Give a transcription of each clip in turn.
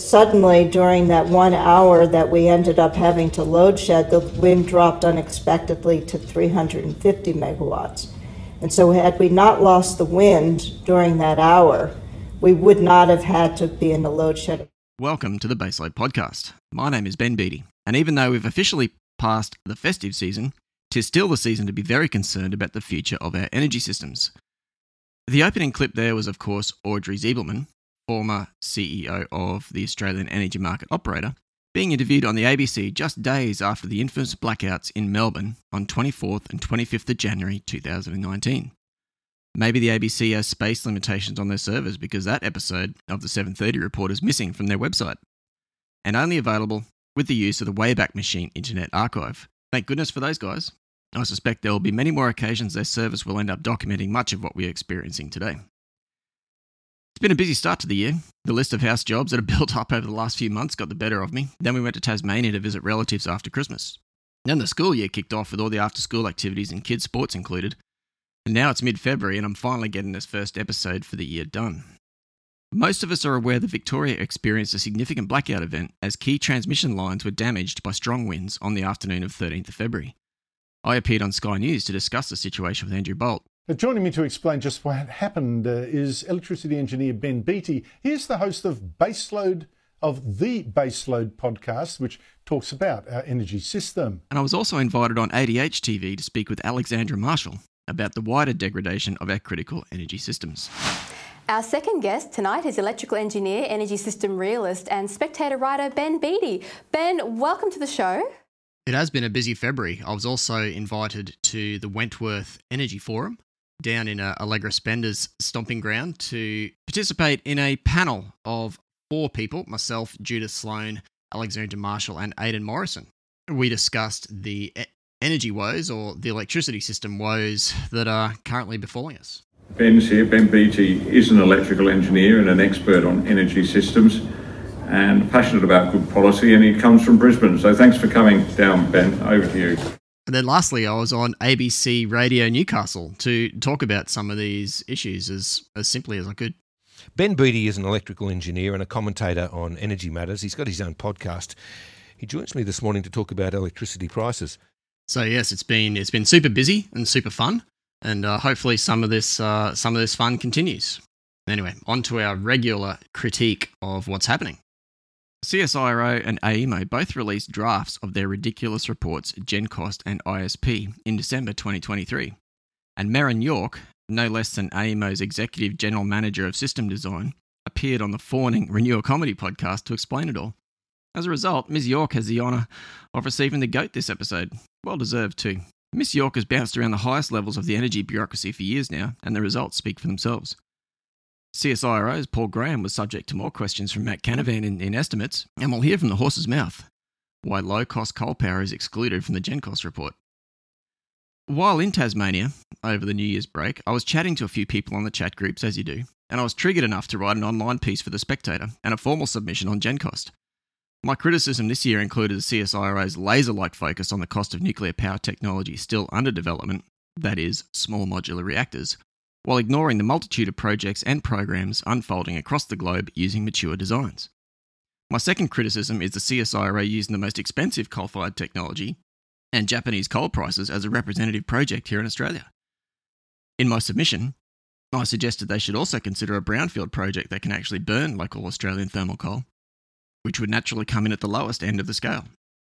suddenly during that 1 hour that we ended up having to load shed, the wind dropped unexpectedly to 350 megawatts. And so had we not lost the wind during that hour, we would not have had to be in the load shed. Welcome to the Baseload Podcast. My name is Ben Beattie, and even though we've officially passed the festive season, 'tis still the season to be very concerned about the future of our energy systems. The opening clip there was, of course, Audrey Zibelman, former CEO of the Australian Energy Market Operator, being interviewed on the ABC just days after the infamous blackouts in Melbourne on 24th and 25th of January 2019. Maybe the ABC has space limitations on their servers because that episode of the 7:30 report is missing from their website and only available with the use of the Wayback Machine Internet Archive. Thank goodness for those guys. I suspect there will be many more occasions their service will end up documenting much of what we are experiencing today. It's been a busy start to the year. The list of house jobs that have built up over the last few months got the better of me. Then we went to Tasmania to visit relatives after Christmas. Then the school year kicked off with all the after-school activities and kids' sports included. And now it's mid-February and I'm finally getting this first episode for the year done. Most of us are aware that Victoria experienced a significant blackout event as key transmission lines were damaged by strong winds on the afternoon of 13th of February. I appeared on Sky News to discuss the situation with Andrew Bolt. Joining me to explain just what happened is electricity engineer Ben Beattie. He's the host of the Baseload podcast, which talks about our energy system. And I was also invited on ADH TV to speak with Alexandra Marshall about the wider degradation of our critical energy systems. Our second guest tonight is electrical engineer, energy system realist and Spectator writer Ben Beattie. Ben, welcome to the show. It has been a busy February. I was also invited to the Wentworth Energy Forum down in Allegra Spender's stomping ground to participate in a panel of 4 people, myself, Judith Sloan, Alexandra Marshall and Aidan Morrison. We discussed the energy woes or the electricity system woes that are currently befalling us. Ben's here. Ben Beattie is an electrical engineer and an expert on energy systems and passionate about good policy, and he comes from Brisbane. So thanks for coming down, Ben. Over to you. And then lastly, I was on ABC Radio Newcastle to talk about some of these issues as simply as I could. Ben Beattie is an electrical engineer and a commentator on energy matters. He's got his own podcast. He joins me this morning to talk about electricity prices. So yes, it's been super busy and super fun, and hopefully some of this fun continues. Anyway, on to our regular critique of what's happening. CSIRO and AEMO both released drafts of their ridiculous reports GenCost and ISP in December 2023, and Merryn York, no less than AEMO's Executive General Manager of System Design, appeared on the Fawning Renew a Comedy podcast to explain it all. As a result, Ms. York has the honour of receiving the GOAT this episode. Well deserved too. Ms. York has bounced around the highest levels of the energy bureaucracy for years now, and the results speak for themselves. CSIRO's Paul Graham was subject to more questions from Matt Canavan in estimates, and we'll hear from the horse's mouth why low-cost coal power is excluded from the GenCost report. While in Tasmania, over the New Year's break, I was chatting to a few people on the chat groups, as you do, and I was triggered enough to write an online piece for The Spectator and a formal submission on GenCost. My criticism this year included the CSIRO's laser-like focus on the cost of nuclear power technology still under development, that is, small modular reactors, while ignoring the multitude of projects and programs unfolding across the globe using mature designs. My second criticism is the CSIRO using the most expensive coal-fired technology and Japanese coal prices as a representative project here in Australia. In my submission, I suggested they should also consider a brownfield project that can actually burn local Australian thermal coal, which would naturally come in at the lowest end of the scale.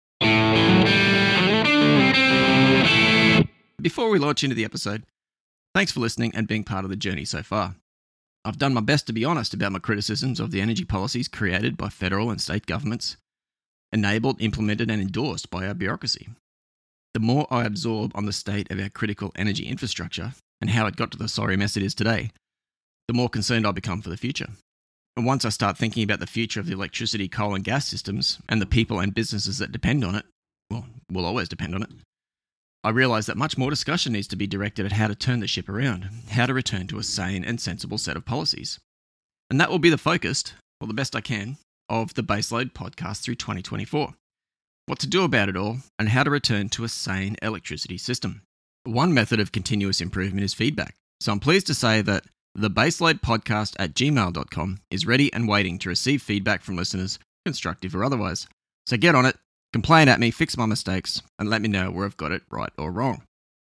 Before we launch into the episode, thanks for listening and being part of the journey so far. I've done my best to be honest about my criticisms of the energy policies created by federal and state governments, enabled, implemented and endorsed by our bureaucracy. The more I absorb on the state of our critical energy infrastructure and how it got to the sorry mess it is today, the more concerned I become for the future. And once I start thinking about the future of the electricity, coal and gas systems and the people and businesses that depend on it, well, will always depend on it, I realise that much more discussion needs to be directed at how to turn the ship around, how to return to a sane and sensible set of policies. And that will be the focus, or the best I can, of the Baseload podcast through 2024. What to do about it all, and how to return to a sane electricity system. One method of continuous improvement is feedback. So I'm pleased to say that the baseloadpodcast@gmail.com is ready and waiting to receive feedback from listeners constructive or otherwise. So get on it, complain at me, fix my mistakes, and let me know where I've got it right or wrong.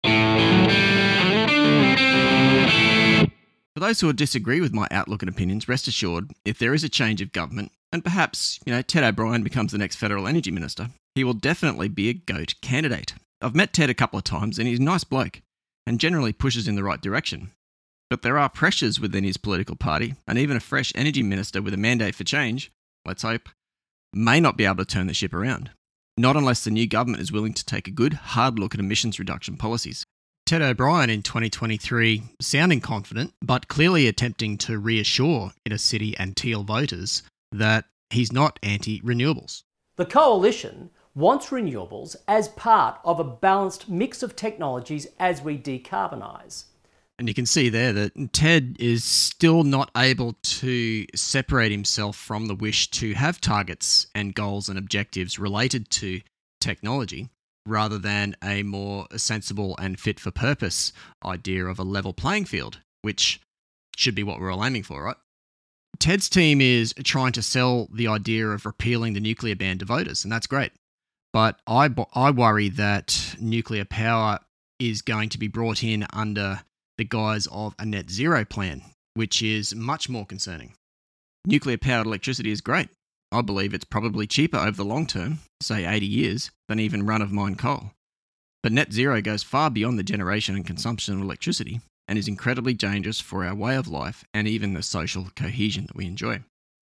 For those who disagree with my outlook and opinions, rest assured, if there is a change of government, and perhaps, Ted O'Brien becomes the next Federal Energy Minister, he will definitely be a GOAT candidate. I've met Ted a couple of times and he's a nice bloke, and generally pushes in the right direction. But there are pressures within his political party, and even a fresh energy minister with a mandate for change, let's hope, may not be able to turn the ship around. Not unless the new government is willing to take a good, hard look at emissions reduction policies. Ted O'Brien in 2023 sounding confident, but clearly attempting to reassure inner city and Teal voters that he's not anti-renewables. The Coalition wants renewables as part of a balanced mix of technologies as we decarbonise. And you can see there that Ted is still not able to separate himself from the wish to have targets and goals and objectives related to technology, rather than a more sensible and fit-for-purpose idea of a level playing field, which should be what we're all aiming for, right? Ted's team is trying to sell the idea of repealing the nuclear ban to voters, and that's great. But I worry that nuclear power is going to be brought in under the guise of a net zero plan, which is much more concerning. Nuclear-powered electricity is great. I believe it's probably cheaper over the long term, say 80 years, than even run-of-mine coal. But net zero goes far beyond the generation and consumption of electricity and is incredibly dangerous for our way of life and even the social cohesion that we enjoy.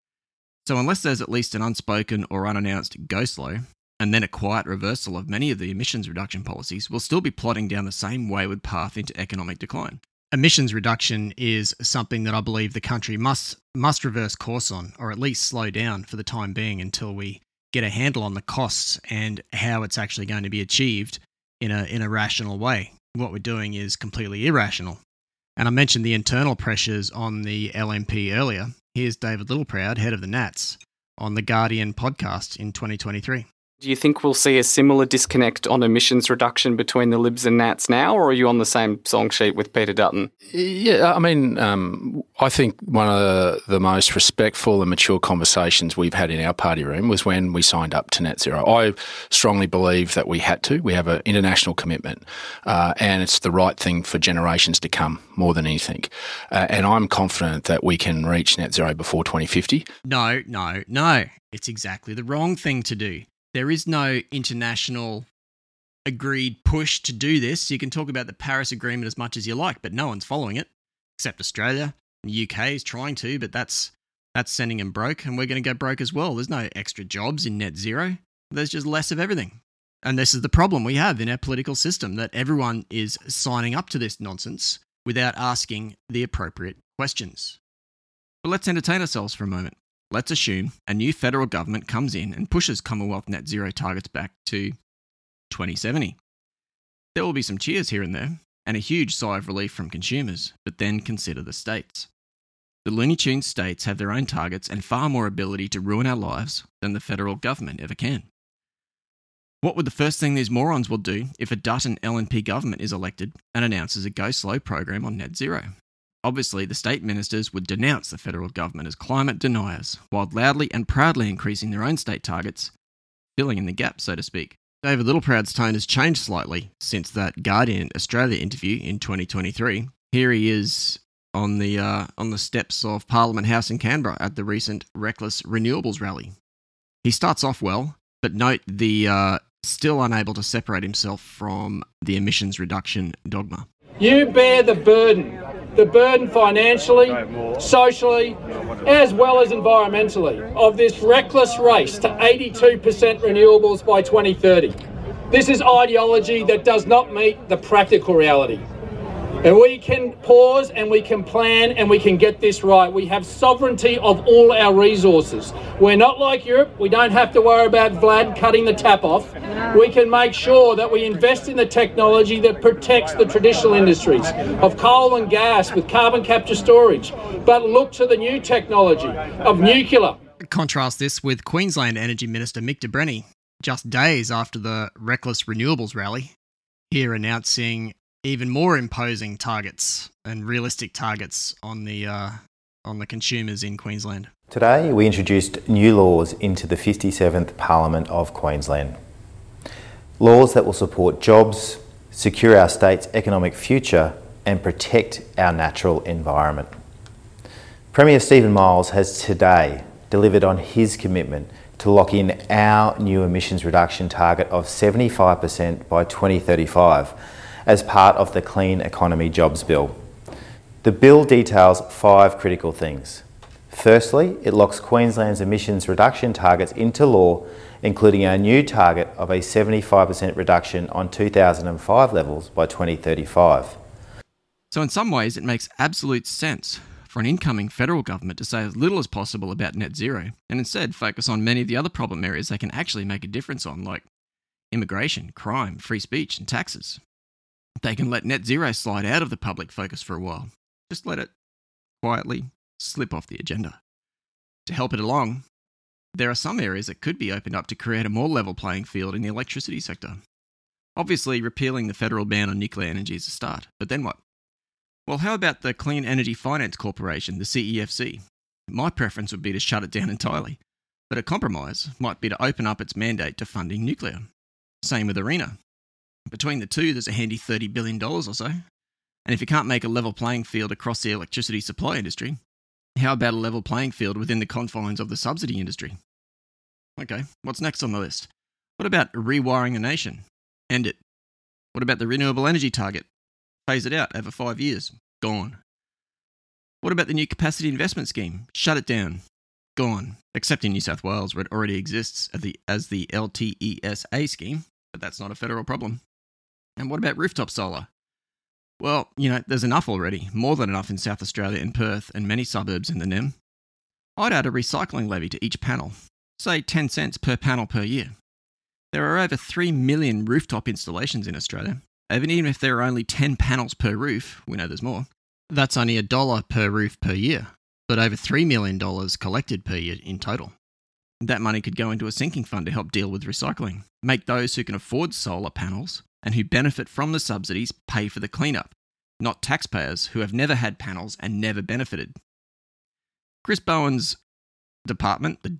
So unless there's at least an unspoken or unannounced go-slow, and then a quiet reversal of many of the emissions reduction policies, we'll still be plodding down the same wayward path into economic decline. Emissions reduction is something that I believe the country must reverse course on, or at least slow down for the time being until we get a handle on the costs and how it's actually going to be achieved in a rational way. What we're doing is completely irrational. And I mentioned the internal pressures on the LNP earlier. Here's David Littleproud, head of the Nats, on the Guardian podcast in 2023. Do you think we'll see a similar disconnect on emissions reduction between the Libs and Nats now, or are you on the same song sheet with Peter Dutton? Yeah, I mean, I think one of the most respectful and mature conversations we've had in our party room was when we signed up to net zero. I strongly believe that we had to. We have an international commitment, and it's the right thing for generations to come more than anything. And I'm confident that we can reach net zero before 2050. No. It's exactly the wrong thing to do. There is no international agreed push to do this. You can talk about the Paris Agreement as much as you like, but no one's following it, except Australia. The UK is trying to, but that's sending them broke, and we're going to go broke as well. There's no extra jobs in net zero. There's just less of everything. And this is the problem we have in our political system, that everyone is signing up to this nonsense without asking the appropriate questions. But let's entertain ourselves for a moment. Let's assume a new federal government comes in and pushes Commonwealth net zero targets back to 2070. There will be some cheers here and there, and a huge sigh of relief from consumers, but then consider the states. The Looney Tunes states have their own targets and far more ability to ruin our lives than the federal government ever can. What would the first thing these morons will do if a Dutton LNP government is elected and announces a go-slow program on net zero? Obviously, the state ministers would denounce the federal government as climate deniers, while loudly and proudly increasing their own state targets, filling in the gap, so to speak. David Littleproud's tone has changed slightly since that Guardian Australia interview in 2023. Here he is on the steps of Parliament House in Canberra at the recent Reckless Renewables rally. He starts off well, but note the still unable to separate himself from the emissions reduction dogma. You bear the burden financially, socially, as well as environmentally, of this reckless race to 82% renewables by 2030. This is ideology that does not meet the practical reality. And we can pause and we can plan and we can get this right. We have sovereignty of all our resources. We're not like Europe. We don't have to worry about Vlad cutting the tap off. We can make sure that we invest in the technology that protects the traditional industries of coal and gas with carbon capture storage, but look to the new technology of nuclear. Contrast this with Queensland Energy Minister Mick de Brenni, just days after the Reckless Renewables rally, here announcing even more imposing targets and realistic targets on the on the consumers in Queensland. Today we introduced new laws into the 57th Parliament of Queensland. Laws that will support jobs, secure our state's economic future and protect our natural environment. Premier Stephen Miles has today delivered on his commitment to lock in our new emissions reduction target of 75% by 2035 as part of the Clean Economy Jobs Bill. The bill details 5 critical things. Firstly, it locks Queensland's emissions reduction targets into law, including our new target of a 75% reduction on 2005 levels by 2035. So in some ways, it makes absolute sense for an incoming federal government to say as little as possible about net zero and instead focus on many of the other problem areas they can actually make a difference on, like immigration, crime, free speech and taxes. They can let net zero slide out of the public focus for a while. Just let it quietly slip off the agenda. To help it along, there are some areas that could be opened up to create a more level playing field in the electricity sector. Obviously, repealing the federal ban on nuclear energy is a start, but then what? Well, how about the Clean Energy Finance Corporation, the CEFC? My preference would be to shut it down entirely, but a compromise might be to open up its mandate to funding nuclear. Same with ARENA. Between the two, there's a handy $30 billion or so. And if you can't make a level playing field across the electricity supply industry, how about a level playing field within the confines of the subsidy industry? Okay, what's next on the list? What about rewiring the nation? End it. What about the renewable energy target? Phase it out over 5 years. Gone. What about the new capacity investment scheme? Shut it down. Gone. Except in New South Wales, where it already exists as the LTESA scheme, but that's not a federal problem. And what about rooftop solar? Well, there's enough already, more than enough in South Australia and Perth and many suburbs in the NEM. I'd add a recycling levy to each panel, say 10 cents per panel per year. There are over 3 million rooftop installations in Australia. Even if there are only 10 panels per roof, we know there's more, that's only $1 per roof per year, but over $3 million collected per year in total. That money could go into a sinking fund to help deal with recycling, make those who can afford solar panels and who benefit from the subsidies pay for the cleanup, not taxpayers who have never had panels and never benefited. Chris Bowen's department, the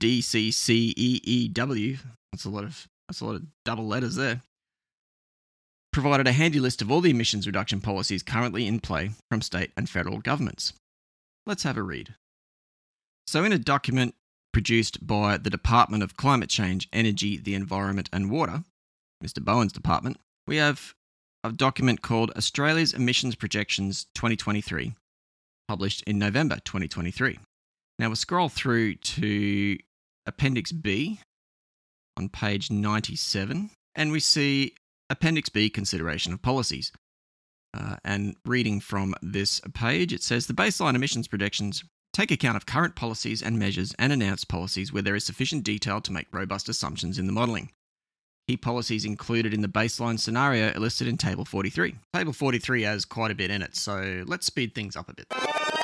DCCEEW, that's a lot of double letters there, provided a handy list of all the emissions reduction policies currently in play from state and federal governments. Let's have a read. So in a document produced by the Department of Climate Change, Energy, the Environment and Water, Mr. Bowen's department, we have a document called Australia's Emissions Projections 2023, published in November 2023. Now we'll scroll through to Appendix B on page 97, and we see Appendix B, Consideration of Policies. And reading from this page, it says the baseline emissions projections take account of current policies and measures and announced policies where there is sufficient detail to make robust assumptions in the modelling. Key policies included in the baseline scenario are listed in Table 43. Table 43 has quite a bit in it, so let's speed things up a bit.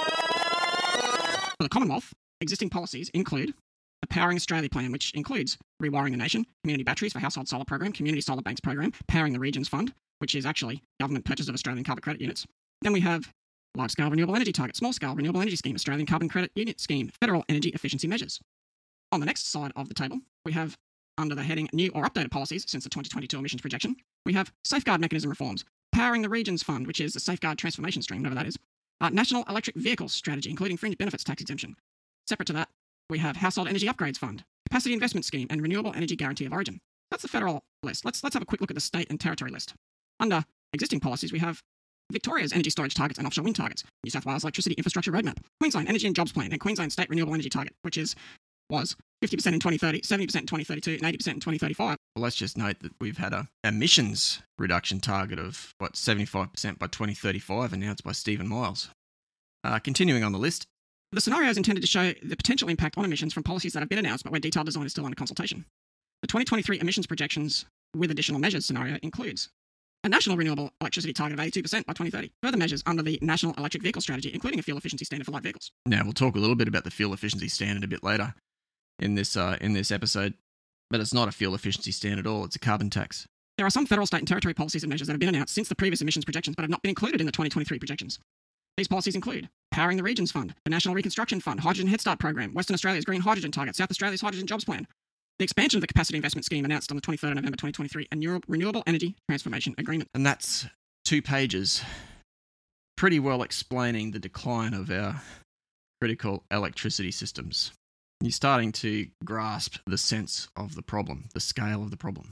For the Commonwealth, existing policies include the Powering Australia Plan, which includes Rewiring the Nation, Community Batteries for Household Solar Program, Community Solar Banks Program, Powering the Regions Fund, which is actually government purchase of Australian carbon credit units. Then we have Large-Scale Renewable Energy Target, Small-Scale Renewable Energy Scheme, Australian Carbon Credit Unit Scheme, Federal Energy Efficiency Measures. On the next side of the table, we have, under the heading New or Updated Policies since the 2022 emissions projection, we have Safeguard Mechanism Reforms, Powering the Regions Fund, which is the Safeguard Transformation Stream, whatever that is, National Electric Vehicles Strategy, including Fringe Benefits Tax Exemption. Separate to that, we have Household Energy Upgrades Fund, Capacity Investment Scheme, and Renewable Energy Guarantee of Origin. That's the federal list. Let's have a quick look at the state and territory list. Under existing policies, we have Victoria's energy storage targets and offshore wind targets, New South Wales Electricity Infrastructure Roadmap, Queensland Energy and Jobs Plan, and Queensland State Renewable Energy Target, which was 50% in 2030, 70% in 2032, and 80% in 2035. Well, let's just note that we've had a emissions reduction target of, 75% by 2035 announced by Stephen Miles. Continuing on the list, the scenario is intended to show the potential impact on emissions from policies that have been announced but where detailed design is still under consultation. The 2023 emissions projections with additional measures scenario includes a national renewable electricity target of 82% by 2030. Further measures under the National Electric Vehicle Strategy, including a fuel efficiency standard for light vehicles. Now, we'll talk a little bit about the fuel efficiency standard a bit later in this episode, but it's not a fuel efficiency standard at all, it's a carbon tax. There are some federal, state and territory policies and measures that have been announced since the previous emissions projections but have not been included in the 2023 projections. These policies include Powering the Regions Fund, the National Reconstruction Fund, Hydrogen Head Start Program, Western Australia's Green Hydrogen Target, South Australia's Hydrogen Jobs Plan, the expansion of the Capacity Investment Scheme announced on the 23rd of November 2023, and Renewable Energy Transformation Agreement. And that's 2 pages, pretty well explaining the decline of our critical electricity systems. You're starting to grasp the sense of the problem, the scale of the problem.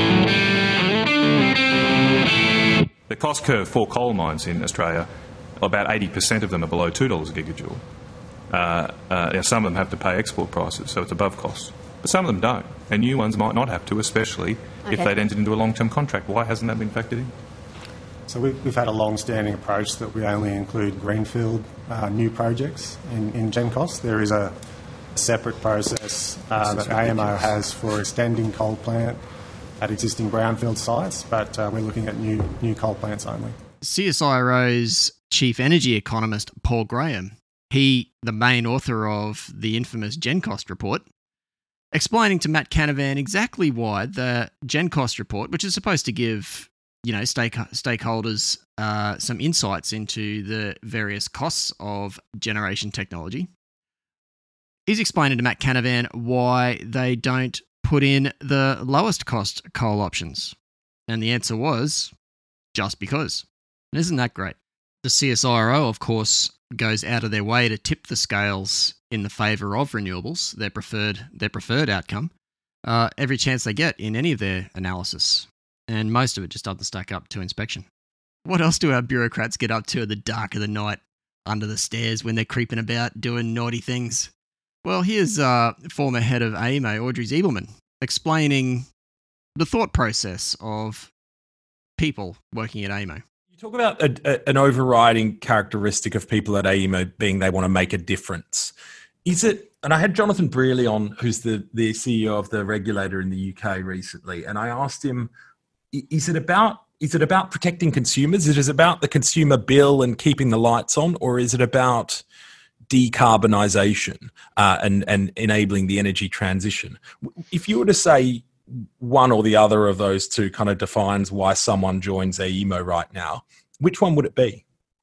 The cost curve for coal mines in Australia, about 80% of them are below $2 a gigajoule. Some of them have to pay export prices, so it's above cost. But some of them don't, and new ones might not have to, especially if they'd entered into a long-term contract. Why hasn't that been factored in? So we've had a long-standing approach that we only include greenfield new projects in GenCost. There is a separate process that AMO has for extending coal plant at existing brownfield sites, but we're looking at new coal plants only. CSIRO's chief energy economist, Paul Graham, he, the main author of the infamous GenCost report, explaining to Matt Canavan exactly why the GenCost report, which is supposed to give stakeholders some insights into the various costs of generation technology, he's explaining to Matt Canavan why they don't put in the lowest cost coal options. And the answer was, just because. And isn't that great? The CSIRO, of course, goes out of their way to tip the scales in the favour of renewables, their preferred outcome, every chance they get in any of their analysis. And most of it just doesn't stack up to inspection. What else do our bureaucrats get up to at the dark of the night, under the stairs, when they're creeping about doing naughty things? Well, here's former head of AEMO, Audrey Zibelman, explaining the thought process of people working at AEMO. You talk about an overriding characteristic of people at AEMO being they want to make a difference. Is it, and I had Jonathan Brearley on, who's the CEO of the regulator in the UK recently, and I asked him, is it about protecting consumers? Is it about the consumer bill and keeping the lights on, or is it about decarbonisation and enabling the energy transition? If you were to say one or the other of those two kind of defines why someone joins AEMO right now, which one would it be?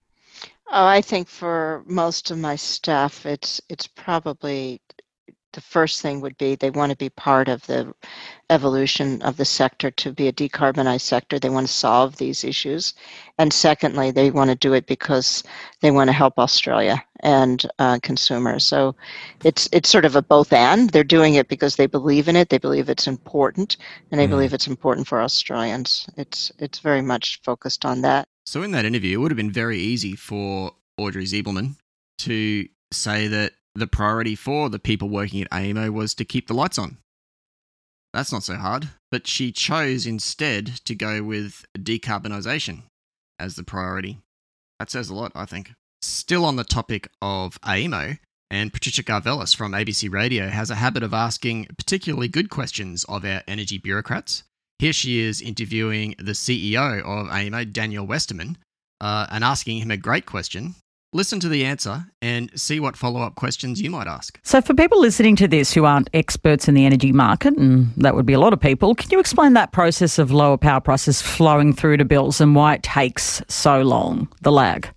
Oh, I think for most of my staff, it's probably the first thing would be they want to be part of the evolution of the sector to be a decarbonized sector. They want to solve these issues. And secondly, they want to do it because they want to help Australia and consumers. So it's sort of a both and. They're doing it because they believe in it, they believe it's important, and they believe it's important for Australians. It's very much focused on that. So in that interview, it would have been very easy for Audrey Zibelman to say that the priority for the people working at AEMO was to keep the lights on. That's not so hard, but she chose instead to go with decarbonisation as the priority. That says a lot, I think. Still on the topic of AEMO, and Patricia Garvelis from ABC Radio has a habit of asking particularly good questions of our energy bureaucrats. Here she is interviewing the CEO of AEMO, Daniel Westerman, and asking him a great question. Listen to the answer and see what follow-up questions you might ask. So for people listening to this who aren't experts in the energy market, and that would be a lot of people, can you explain that process of lower power prices flowing through to bills and why it takes so long, the lag?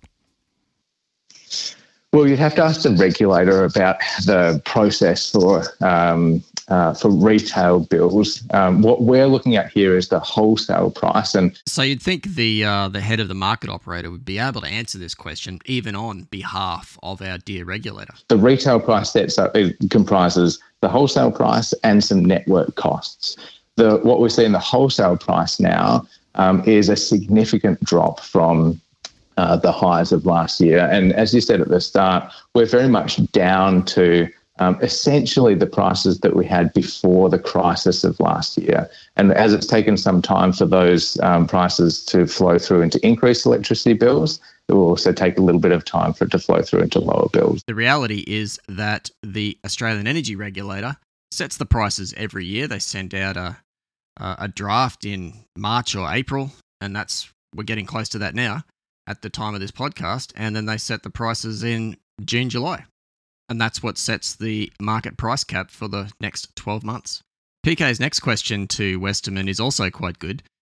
Well, you'd have to ask the regulator about the process for retail bills. What we're looking at here is the wholesale price. And so you'd think the head of the market operator would be able to answer this question, even on behalf of our dear regulator. The retail price it comprises the wholesale price and some network costs. What we see in the wholesale price now is a significant drop from the highs of last year. And as you said at the start, we're very much down to essentially the prices that we had before the crisis of last year. And as it's taken some time for those prices to flow through into increased electricity bills, it will also take a little bit of time for it to flow through into lower bills. The reality is that the Australian Energy Regulator sets the prices every year. They send out a draft in March or April, and we're getting close to that now at the time of this podcast, and then they set the prices in June, July. And that's what sets the market price cap for the next 12 months. PK's next question to Westerman is also quite good.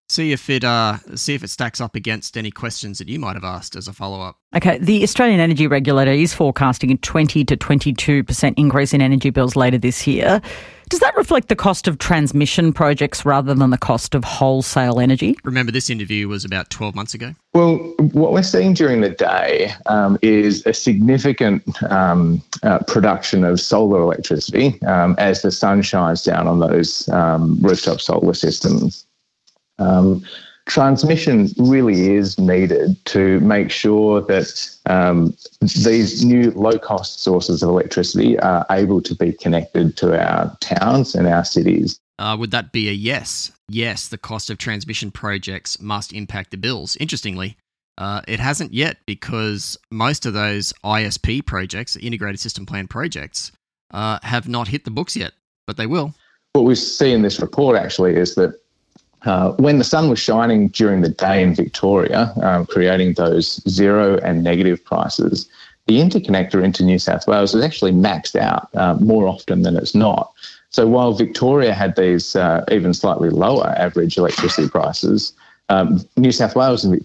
See if it stacks up against any questions that you might have asked as a follow-up. Okay, the Australian Energy Regulator is forecasting a 20 to 22% increase in energy bills later this year. Does that reflect the cost of transmission projects rather than the cost of wholesale energy? Remember, this interview was about 12 months ago. Well, what we're seeing during the day is a significant production of solar electricity as the sun shines down on those rooftop solar systems. Transmission really is needed to make sure that these new low-cost sources of electricity are able to be connected to our towns and our cities. Would that be a yes? Yes, the cost of transmission projects must impact the bills. Interestingly, it hasn't yet, because most of those ISP projects, Integrated System Plan projects, have not hit the books yet, but they will. What we see in this report actually is that when the sun was shining during the day in Victoria, creating those zero and negative prices, the interconnector into New South Wales is actually maxed out more often than it's not. So while Victoria had these even slightly lower average electricity prices, New South Wales and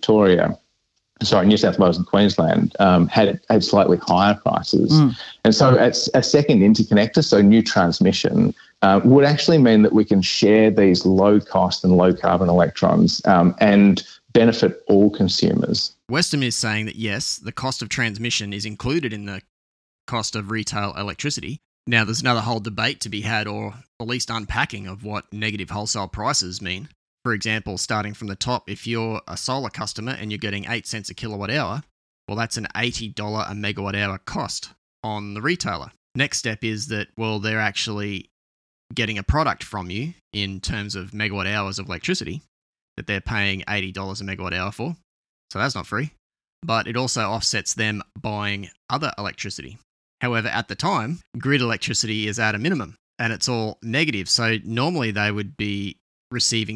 Queensland had slightly higher prices. And so a second interconnector, so new transmission, would actually mean that we can share these low-cost and low-carbon electrons and benefit all consumers. Weston is saying that, yes, the cost of transmission is included in the cost of retail electricity. Now, there's another whole debate to be had, or at least unpacking, of what negative wholesale prices mean. For example, starting from the top, if you're a solar customer and you're getting 8 cents a kilowatt hour, well, that's an $80 a megawatt hour cost on the retailer. Next step is that, well, they're actually getting a product from you in terms of megawatt hours of electricity that they're paying $80 a megawatt hour for. So that's not free. But it also offsets them buying other electricity. However, at the time, grid electricity is at a minimum and it's all negative. So normally they would be receiving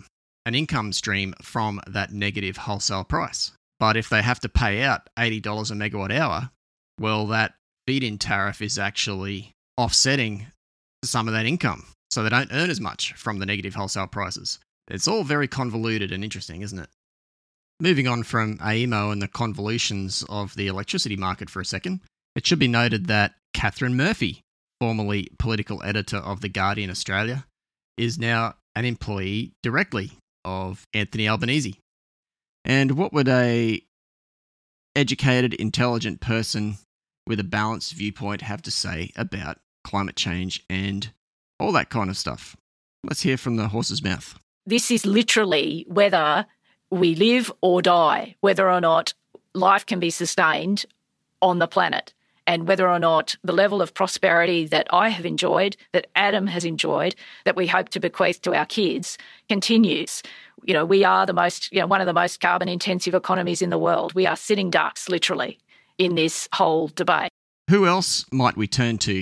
an income stream from that negative wholesale price. But if they have to pay out $80 a megawatt hour, well, that feed-in tariff is actually offsetting some of that income. So they don't earn as much from the negative wholesale prices. It's all very convoluted and interesting, isn't it? Moving on from AEMO and the convolutions of the electricity market for a second, it should be noted that Catherine Murphy, formerly political editor of The Guardian Australia, is now an employee directly of Anthony Albanese. And what would a educated, intelligent person with a balanced viewpoint have to say about climate change and all that kind of stuff? Let's hear from the horse's mouth. This is literally whether we live or die, whether or not life can be sustained on the planet, and whether or not the level of prosperity that I have enjoyed, that Adam has enjoyed, that we hope to bequeath to our kids continues. You know, we are one of the most carbon-intensive economies in the world. We are sitting ducks, literally, in this whole debate. Who else might we turn to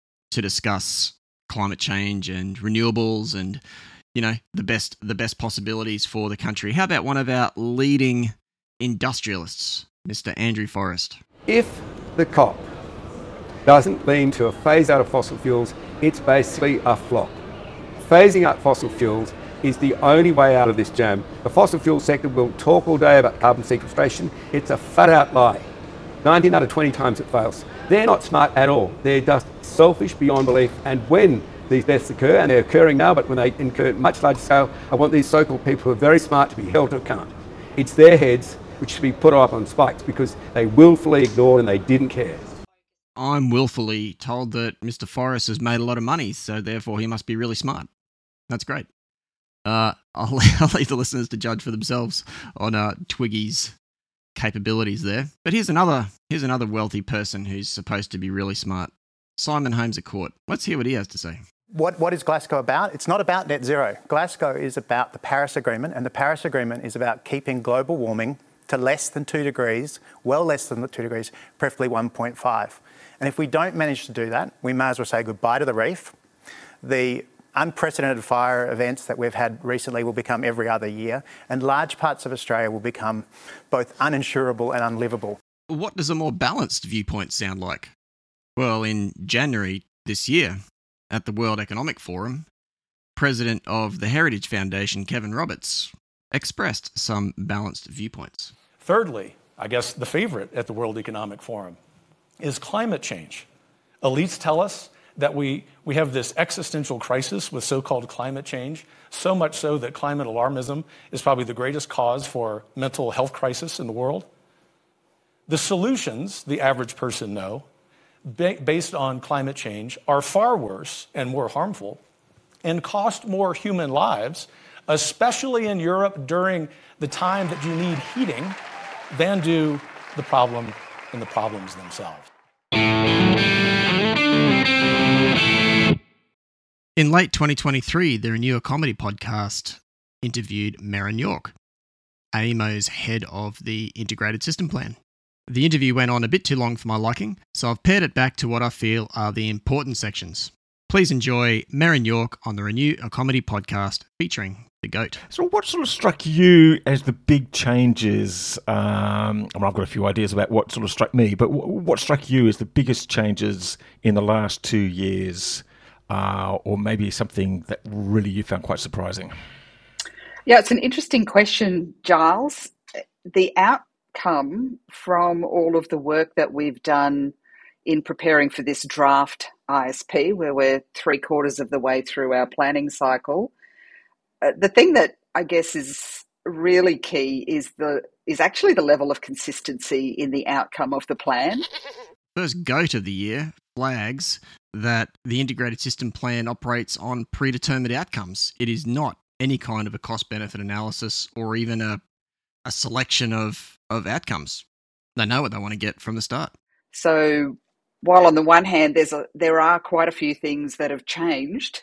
discuss climate change and renewables and, you know, the best possibilities for the country? How about one of our leading industrialists, Mr. Andrew Forrest? If the COP doesn't lean to a phase out of fossil fuels, it's basically a flop. Phasing out fossil fuels is the only way out of this jam. The fossil fuel sector will talk all day about carbon sequestration. It's a flat-out lie. 19 out of 20 times it fails. They're not smart at all. They're just selfish beyond belief. And when these deaths occur, and they're occurring now, but when they incur much larger scale, I want these so-called people who are very smart to be held to account. It's their heads which should be put up on spikes because they willfully ignored and they didn't care. I'm willfully told that Mr. Forrest has made a lot of money, so therefore he must be really smart. That's great. I'll leave the listeners to judge for themselves on Twiggy's capabilities there. But here's another wealthy person who's supposed to be really smart. Simon Holmes at Court. Let's hear what he has to say. What is Glasgow about? It's not about net zero. Glasgow is about the Paris Agreement, and the Paris Agreement is about keeping global warming to less than 2 degrees, well less than 2 degrees, preferably 1.5. And if we don't manage to do that, we may as well say goodbye to the reef. The unprecedented fire events that we've had recently will become every other year, and large parts of Australia will become both uninsurable and unlivable. What does a more balanced viewpoint sound like? Well, in January this year, at the World Economic Forum, president of the Heritage Foundation, Kevin Roberts, expressed some balanced viewpoints. Thirdly, I guess the favorite at the World Economic Forum is climate change. Elites tell us that we have this existential crisis with so-called climate change, so much so that climate alarmism is probably the greatest cause for mental health crisis in the world. The solutions, the average person know, based on climate change are far worse and more harmful and cost more human lives, especially in Europe during the time that you need heating, than do the problem and the problems themselves. In late 2023, the Renew a Comedy podcast interviewed Merryn York, AEMO's head of the Integrated System Plan. The interview went on a bit too long for my liking, so I've pared it back to what I feel are the important sections. Please enjoy Merryn York on the Renew a Comedy podcast featuring the GOAT. So what sort of struck you as the big changes? I've got a few ideas about what sort of struck me, but what struck you as the biggest changes in the last 2 years? Or maybe something that really you found quite surprising? Yeah, it's an interesting question, Giles. The outcome from all of the work that we've done in preparing for this draft ISP, where we're 3/4 of the way through our planning cycle, the thing that I guess is really key is actually the level of consistency in the outcome of the plan. First GOAT of the year flags that the Integrated System Plan operates on predetermined outcomes. It is not any kind of a cost-benefit analysis or even a selection of outcomes. They know what they want to get from the start. So while on the one hand there are quite a few things that have changed,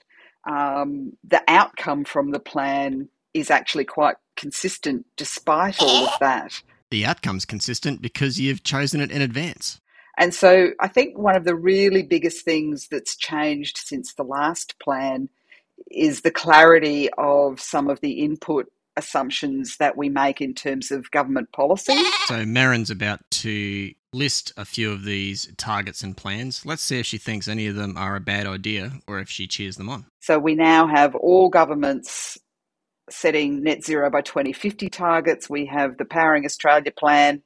the outcome from the plan is actually quite consistent despite all of that. The outcome's consistent because you've chosen it in advance. And so I think one of the really biggest things that's changed since the last plan is the clarity of some of the input assumptions that we make in terms of government policy. So Merryn's about to list a few of these targets and plans. Let's see if she thinks any of them are a bad idea or if she cheers them on. So we now have all governments setting net zero by 2050 targets. We have the Powering Australia plan,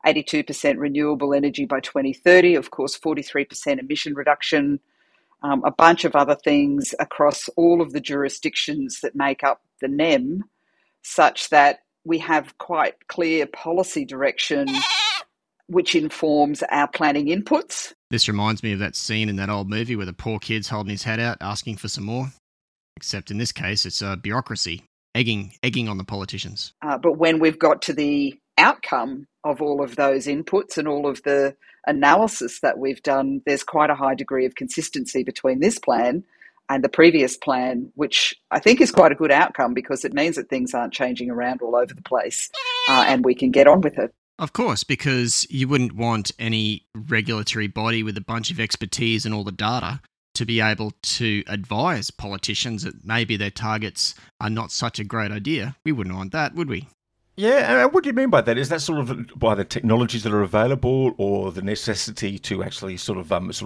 82% renewable energy by 2030, of course, 43% emission reduction, a bunch of other things across all of the jurisdictions that make up the NEM, such that we have quite clear policy direction which informs our planning inputs. This reminds me of that scene in that old movie where the poor kid's holding his head out asking for some more, except in this case it's a bureaucracy egging on the politicians. But when we've got to the outcome of all of those inputs and all of the analysis that we've done, there's quite a high degree of consistency between this plan and the previous plan, which I think is quite a good outcome because it means that things aren't changing around all over the place and we can get on with it. Of course, because you wouldn't want any regulatory body with a bunch of expertise and all the data to be able to advise politicians that maybe their targets are not such a great idea. We wouldn't want that, would we? Yeah, and what do you mean by that? Is that sort of by the technologies that are available or the necessity to actually sort of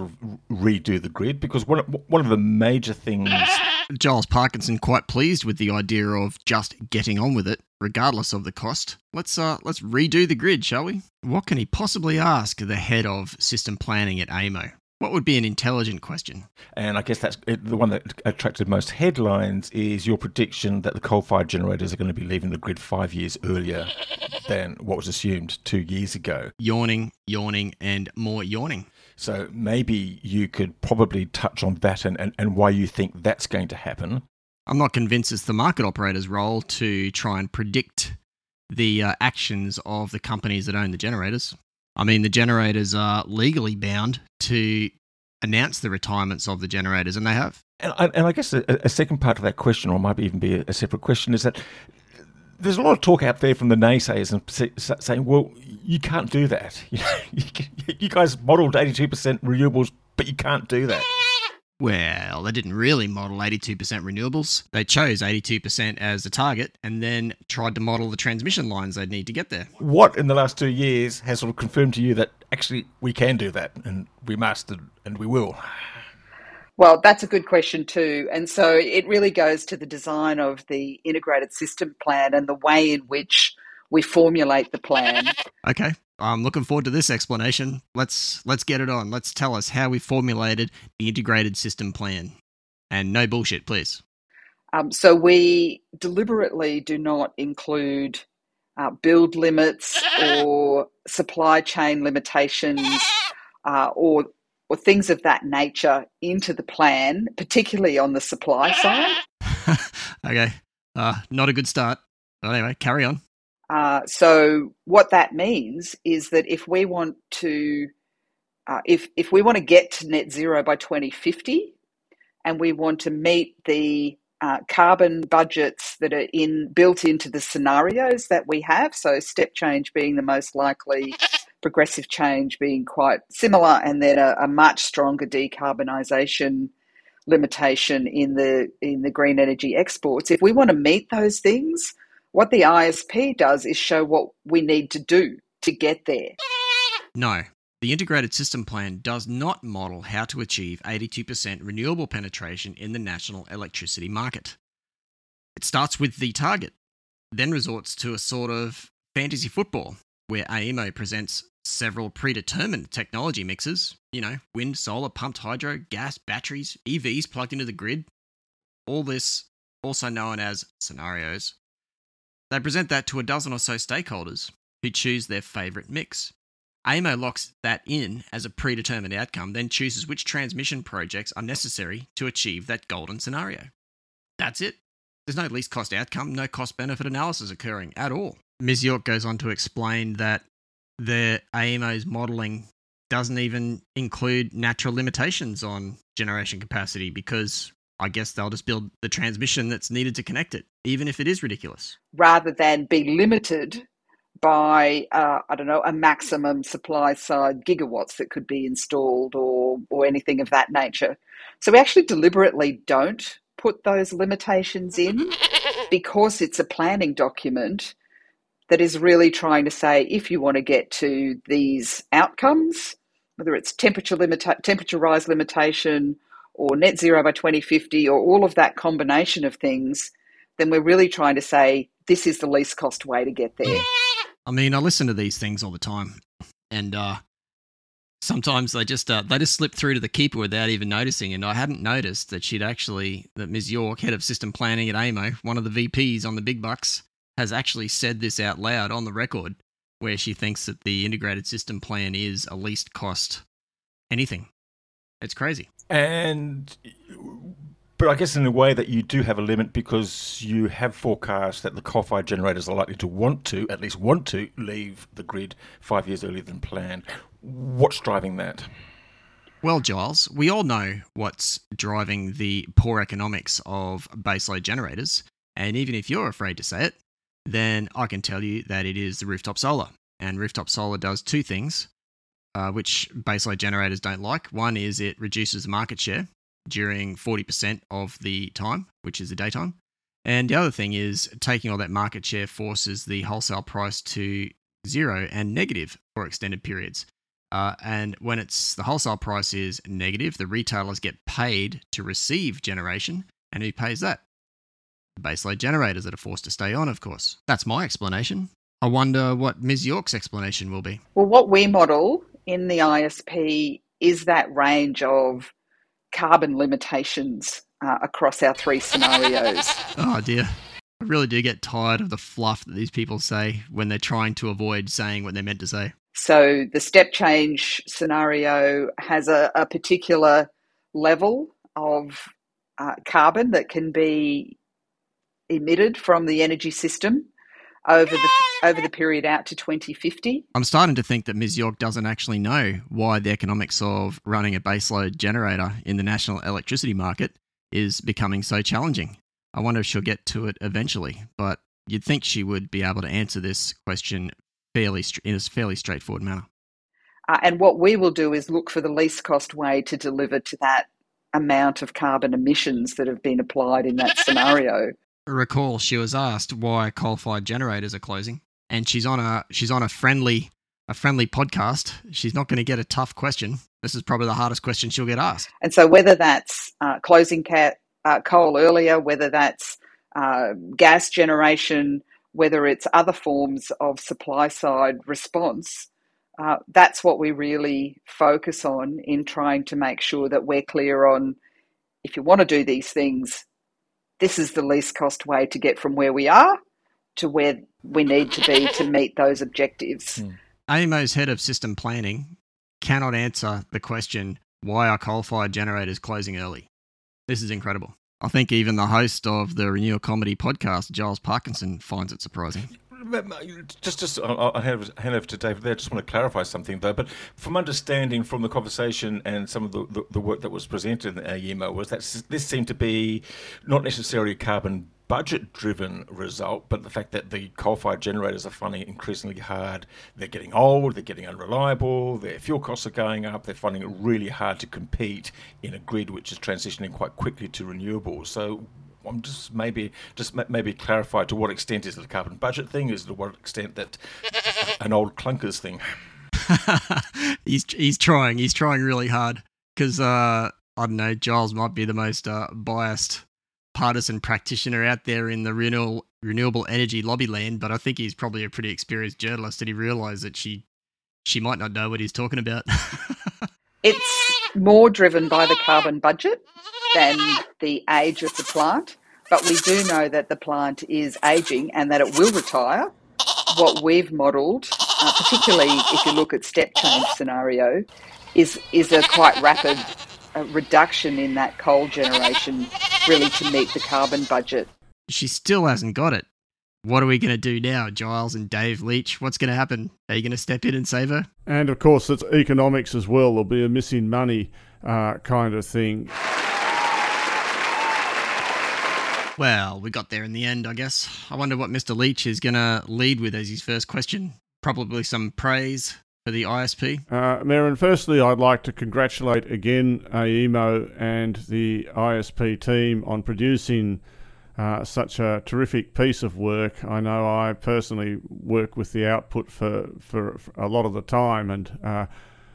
redo the grid? Because one of the major things... Giles Parkinson quite pleased with the idea of just getting on with it, regardless of the cost. Let's redo the grid, shall we? What can he possibly ask the head of system planning at AEMO? What would be an intelligent question? And I guess that's the one that attracted most headlines is your prediction that the coal-fired generators are going to be leaving the grid 5 years earlier than what was assumed 2 years ago. Yawning, and more yawning. So maybe you could probably touch on that and why you think that's going to happen. I'm not convinced it's the market operator's role to try and predict the actions of the companies that own the generators. I mean, the generators are legally bound to announce the retirements of the generators, and they have. And I guess a second part of that question, or might even be a separate question, is that there's a lot of talk out there from the naysayers and saying, well, you can't do that. You guys modelled 82% renewables, but you can't do that. Well, they didn't really model 82% renewables. They chose 82% as the target and then tried to model the transmission lines they'd need to get there. What in the last 2 years has sort of confirmed to you that actually we can do that and we must and we will? Well, that's a good question too. And so it really goes to the design of the integrated system plan and the way in which we formulate the plan. Okay, I'm looking forward to this explanation. Let's get it on. Let's tell us how we formulated the integrated system plan. And no bullshit, please. So we deliberately do not include build limits or supply chain limitations or things of that nature into the plan, particularly on the supply side. Okay, not a good start. But anyway, carry on. So what that means is that if we want to, if we want to get to net zero by 2050, and we want to meet the carbon budgets that are built into the scenarios that we have, so step change being the most likely, progressive change being quite similar, and then a much stronger decarbonisation limitation in the green energy exports. If we want to meet those things, what the ISP does is show what we need to do to get there. No, the Integrated System Plan does not model how to achieve 82% renewable penetration in the national electricity market. It starts with the target, then resorts to a sort of fantasy football where AEMO presents several predetermined technology mixes, wind, solar, pumped hydro, gas, batteries, EVs plugged into the grid, all this also known as scenarios. They present that to a dozen or so stakeholders who choose their favourite mix. AEMO locks that in as a predetermined outcome, then chooses which transmission projects are necessary to achieve that golden scenario. That's it. There's no least cost outcome, no cost benefit analysis occurring at all. Ms. York goes on to explain that the AEMO's modelling doesn't even include natural limitations on generation capacity because I guess they'll just build the transmission that's needed to connect it, even if it is ridiculous. Rather than be limited by, a maximum supply side gigawatts that could be installed or anything of that nature. So we actually deliberately don't put those limitations in because it's a planning document that is really trying to say if you want to get to these outcomes, whether it's temperature rise limitation or net zero by 2050 or all of that combination of things, then we're really trying to say this is the least cost way to get there. I mean, I listen to these things all the time, and sometimes they just slip through to the keeper without even noticing. And I hadn't noticed that Ms. York, head of system planning at AEMO, one of the VPs on the big bucks, has actually said this out loud on the record, where she thinks that the integrated system plan is a least cost anything. It's crazy. But I guess in a way that you do have a limit because you have forecast that the coal-fired generators are likely to at least want to leave the grid 5 years earlier than planned. What's driving that? Well, Giles, we all know what's driving the poor economics of baseload generators. And even if you're afraid to say it, then I can tell you that it is the rooftop solar. And rooftop solar does two things, which baseload generators don't like. One is it reduces the market share during 40% of the time, which is the daytime. And the other thing is taking all that market share forces the wholesale price to zero and negative for extended periods. And when the wholesale price is negative, the retailers get paid to receive generation. And who pays that? The baseload generators that are forced to stay on, of course. That's my explanation. I wonder what Ms. York's explanation will be. Well, what we model in the ISP is that range of carbon limitations across our three scenarios. Oh dear. I really do get tired of the fluff that these people say when they're trying to avoid saying what they're meant to say. So the step change scenario has a particular level of carbon that can be emitted from the energy system over the period out to 2050. I'm starting to think that Ms. York doesn't actually know why the economics of running a baseload generator in the national electricity market is becoming so challenging. I wonder if she'll get to it eventually, but you'd think she would be able to answer this question in a fairly straightforward manner. And what we will do is look for the least cost way to deliver to that amount of carbon emissions that have been applied in that scenario. Recall she was asked why coal-fired generators are closing, and she's on a friendly podcast. She's not going to get a tough question. This is probably the hardest question she'll get asked. And so whether that's closing coal earlier, whether that's gas generation, whether it's other forms of supply side response. That's what we really focus on in trying to make sure that we're clear on, if you want to do these things, this is the least cost way to get from where we are to where we need to be to meet those objectives. AEMO's head of system planning cannot answer the question, why are coal-fired generators closing early? This is incredible. I think even the host of the Renew Comedy podcast, Giles Parkinson, finds it surprising. I'll hand over to David there. I just want to clarify something, though. But from understanding from the conversation and some of the work that was presented in AEMO was that this seemed to be not necessarily a carbon budget-driven result, but the fact that the coal-fired generators are finding it increasingly hard. They're getting old, they're getting unreliable, their fuel costs are going up, they're finding it really hard to compete in a grid which is transitioning quite quickly to renewables. So I'm just maybe clarify to what extent is it a carbon budget thing? Is it to what extent that an old clunkers thing? He's trying really hard because I don't know, Giles might be the most biased partisan practitioner out there in the renewable energy lobby land, but I think he's probably a pretty experienced journalist, and he realised that she might not know what he's talking about. It's more driven by the carbon budget than the age of the plant, but we do know that the plant is ageing and that it will retire. What we've modelled, particularly if you look at step change scenario, is a quite rapid reduction in that coal generation, really to meet the carbon budget. She still hasn't got it. What are we going to do now, Giles and Dave Leach? What's going to happen? Are you going to step in and save her? And of course, it's economics as well. There'll be a missing money kind of thing. Well, we got there in the end, I guess. I wonder what Mr. Leach is going to lead with as his first question. Probably some praise for the ISP. Merrin, firstly, I'd like to congratulate again AEMO and the ISP team on producing such a terrific piece of work. I know I personally work with the output for a lot of the time, and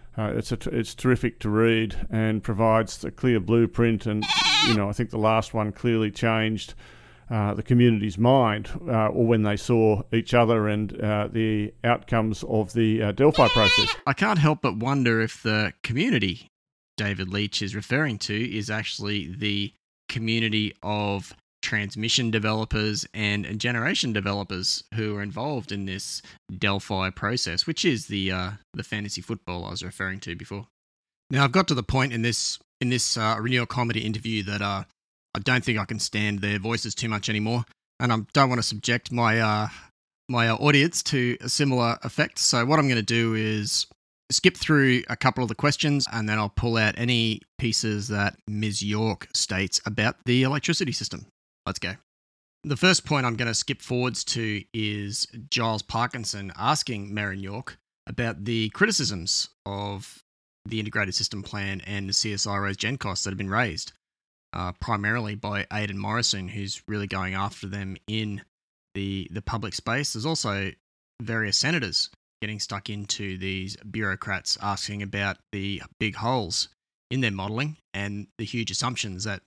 it's terrific to read and provides a clear blueprint. And I think the last one clearly changed the community's mind, or when they saw each other and the outcomes of the Delphi process. I can't help but wonder if the community David Leach is referring to is actually the community of transmission developers and generation developers who are involved in this Delphi process, which is the fantasy football I was referring to before. Now, I've got to the point in this Renew Comedy interview that I don't think I can stand their voices too much anymore, and I don't want to subject my my audience to a similar effect. So what I'm going to do is skip through a couple of the questions, and then I'll pull out any pieces that Ms. York states about the electricity system. Let's go. The first point I'm going to skip forwards to is Giles Parkinson asking Merrin York about the criticisms of the Integrated System Plan and the CSIRO's gen costs that have been raised, primarily by Aidan Morrison, who's really going after them in the public space. There's also various senators getting stuck into these bureaucrats asking about the big holes in their modelling and the huge assumptions that,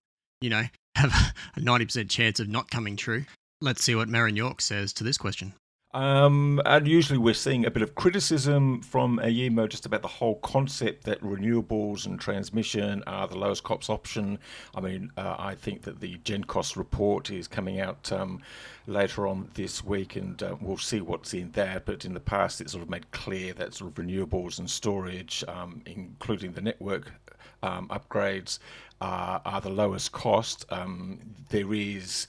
have a 90% chance of not coming true. Let's see what Merrin York says to this question. And usually we're seeing a bit of criticism from AEMO just about the whole concept that renewables and transmission are the lowest cost option. I mean, I think that the Gen Cost report is coming out later on this week, and we'll see what's in that. But in the past, it's sort of made clear that sort of renewables and storage, including the network upgrades, are the lowest cost. There is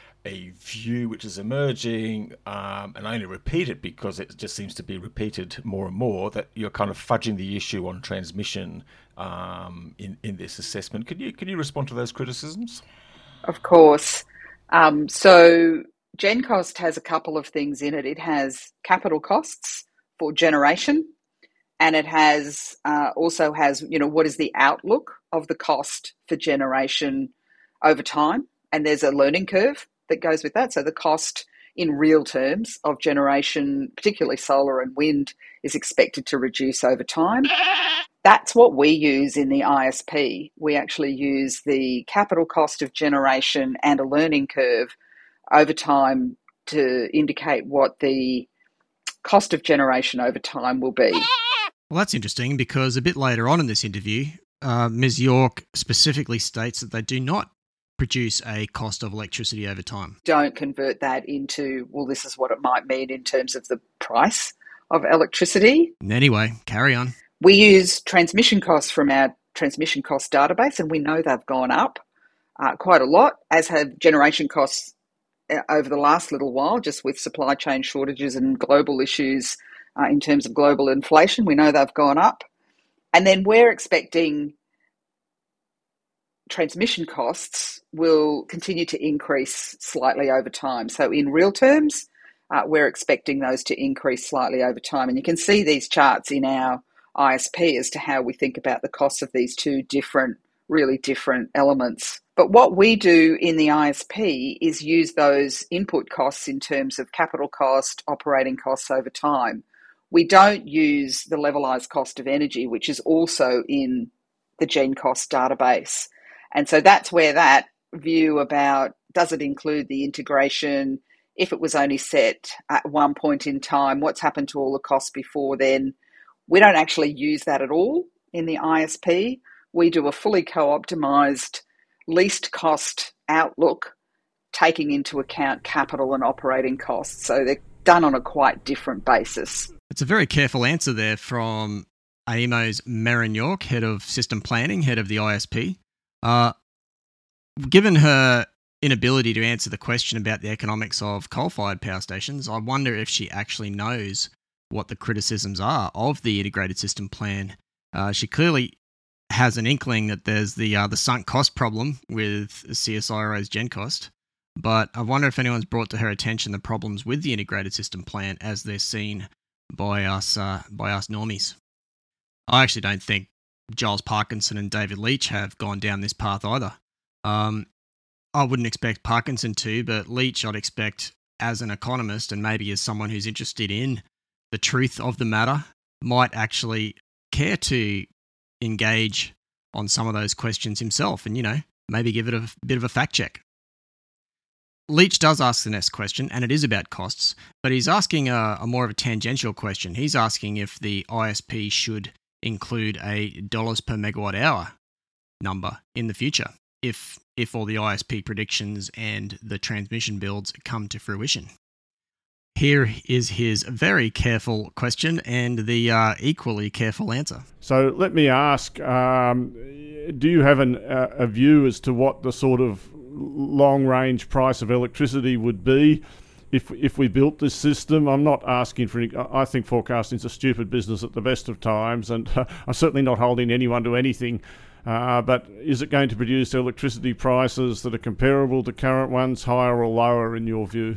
a view which is emerging, and I only repeat it because it just seems to be repeated more and more, that you're kind of fudging the issue on transmission in this assessment. Can you respond to those criticisms? Of course. So Gen Cost has a couple of things in it. It has capital costs for generation, and it has also has, what is the outlook of the cost for generation over time, and there's a learning curve that goes with that. So the cost in real terms of generation, particularly solar and wind, is expected to reduce over time. That's what we use in the ISP. We actually use the capital cost of generation and a learning curve over time to indicate what the cost of generation over time will be. Well, that's interesting because a bit later on in this interview, Ms. York specifically states that they do not produce a cost of electricity over time. Don't convert that into, well, this is what it might mean in terms of the price of electricity. Anyway, carry on. We use transmission costs from our transmission cost database, and we know they've gone up quite a lot, as have generation costs over the last little while, just with supply chain shortages and global issues in terms of global inflation. We know they've gone up. And then we're expecting transmission costs will continue to increase slightly over time. So in real terms, we're expecting those to increase slightly over time. And you can see these charts in our ISP as to how we think about the costs of these two really different elements. But what we do in the ISP is use those input costs in terms of capital cost, operating costs over time. We don't use the levelised cost of energy, which is also in the GenCost database. And so that's where that view about does it include the integration, if it was only set at one point in time, what's happened to all the costs before then, we don't actually use that at all in the ISP. We do a fully co-optimised least cost outlook, taking into account capital and operating costs. So they're done on a quite different basis. It's a very careful answer there from AEMO's Merryn York, Head of System Planning, Head of the ISP. Given her inability to answer the question about the economics of coal-fired power stations, I wonder if she actually knows what the criticisms are of the integrated system plan. She clearly has an inkling that there's the sunk cost problem with CSIRO's GenCost, but I wonder if anyone's brought to her attention the problems with the integrated system plan as they're seen by us normies. I actually don't think Giles Parkinson and David Leitch have gone down this path either. I wouldn't expect Parkinson to, but Leitch I'd expect as an economist and maybe as someone who's interested in the truth of the matter might actually care to engage on some of those questions himself and, maybe give it a bit of a fact check. Leitch does ask the next question, and it is about costs, but he's asking a more of a tangential question. He's asking if the ISP should include a dollars per megawatt hour number in the future, if all the ISP predictions and the transmission builds come to fruition. Here is his very careful question and the equally careful answer. So let me ask, do you have a view as to what the sort of long-range price of electricity would be if we built this system? I'm not asking for any, I think forecasting is a stupid business at the best of times, and I'm certainly not holding anyone to anything. But is it going to produce electricity prices that are comparable to current ones, higher or lower in your view?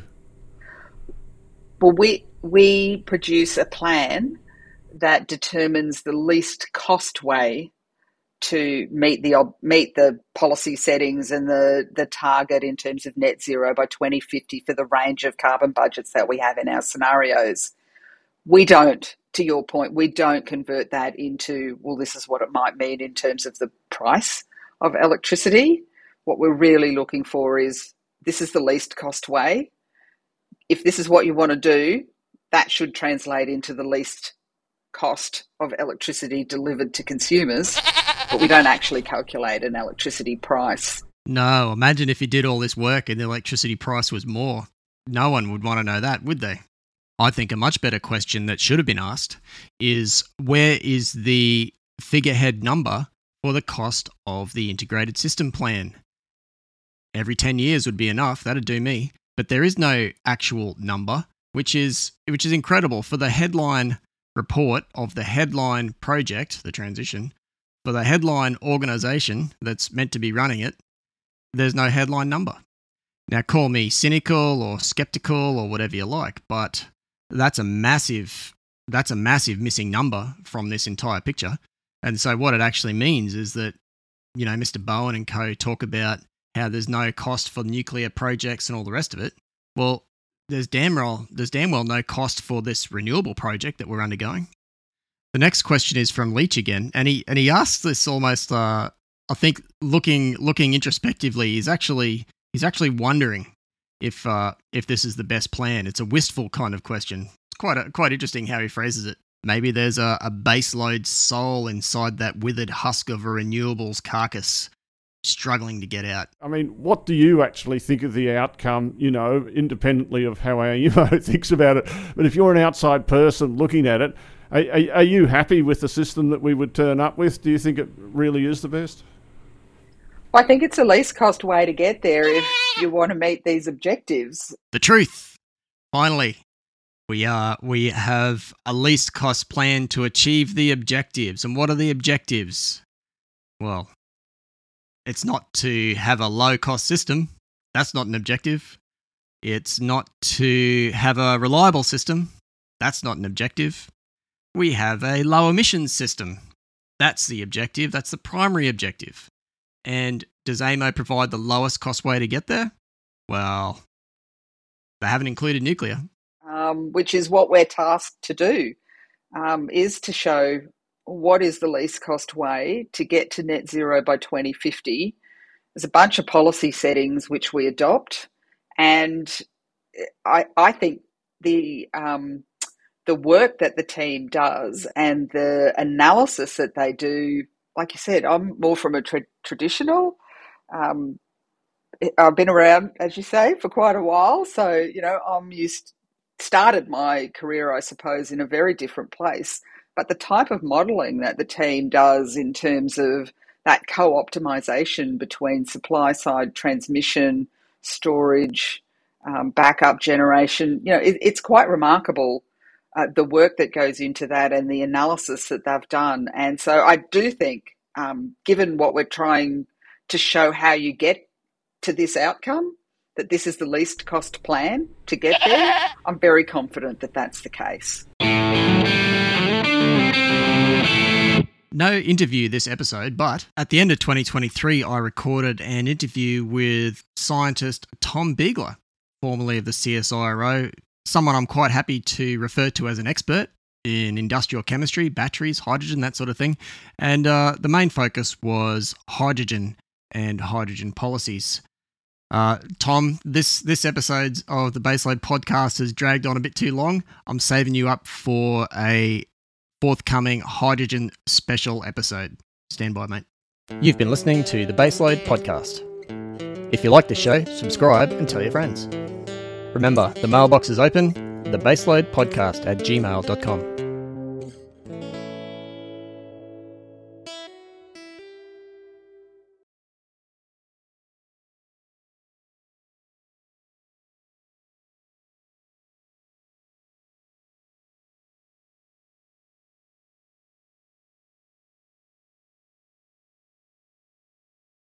Well, we produce a plan that determines the least cost way to meet the policy settings and the target in terms of net zero by 2050 for the range of carbon budgets that we have in our scenarios. We don't, to your point, we don't convert that into, well, this is what it might mean in terms of the price of electricity. What we're really looking for is, this is the least cost way. If this is what you want to do, that should translate into the least cost of electricity delivered to consumers, but we don't actually calculate an electricity price. No, imagine if you did all this work and the electricity price was more. No one would want to know that, would they? I think a much better question that should have been asked is, where is the figurehead number for the cost of the integrated system plan? Every 10 years would be enough, that'd do me. But there is no actual number, which is incredible. For the headline report of the headline project, the transition, for the headline organisation that's meant to be running it, there's no headline number. Now, call me cynical or sceptical or whatever you like, but that's a massive missing number from this entire picture. And so what it actually means is that, Mr. Bowen and co talk about how there's no cost for nuclear projects and all the rest of it. Well, there's damn well no cost for this renewable project that we're undergoing. The next question is from Leach again, and he asks this almost, I think, looking introspectively. He's actually wondering if this is the best plan. It's a wistful kind of question. It's quite interesting how he phrases it. Maybe there's a baseload soul inside that withered husk of a renewables carcass, struggling to get out. I mean, what do you actually think of the outcome, independently of how AEMO thinks about it? But if you're an outside person looking at it, are you happy with the system that we would turn up with? Do you think it really is the best? I think it's the least cost way to get there if you want to meet these objectives. The truth. Finally, we have a least cost plan to achieve the objectives. And what are the objectives? Well, it's not to have a low cost system. That's not an objective. It's not to have a reliable system. That's not an objective. We have a low emissions system. That's the objective. That's the primary objective. And does AEMO provide the lowest cost way to get there? Well, they haven't included nuclear. Which is what we're tasked to do, is to show what is the least cost way to get to net zero by 2050. There's a bunch of policy settings which we adopt, and I think the work that the team does and the analysis that they do, like you said, I'm more from a traditional. I've been around, as you say, for quite a while, so started my career, I suppose, in a very different place. But the type of modelling that the team does in terms of that co-optimisation between supply-side transmission, storage, backup generation, it's quite remarkable, the work that goes into that and the analysis that they've done. And so I do think, given what we're trying to show how you get to this outcome, that this is the least cost plan to get there, I'm very confident that that's the case. No interview this episode, but at the end of 2023, I recorded an interview with scientist Tom Biegler, formerly of the CSIRO, someone I'm quite happy to refer to as an expert in industrial chemistry, batteries, hydrogen, that sort of thing. And the main focus was hydrogen and hydrogen policies. Tom, this episode of the Baseload podcast has dragged on a bit too long. I'm saving you up for a forthcoming hydrogen special episode. Stand by, mate. You've been listening to the Baseload podcast. If you like the show, subscribe and tell your friends. Remember, the mailbox is open, thebaseloadpodcast@gmail.com.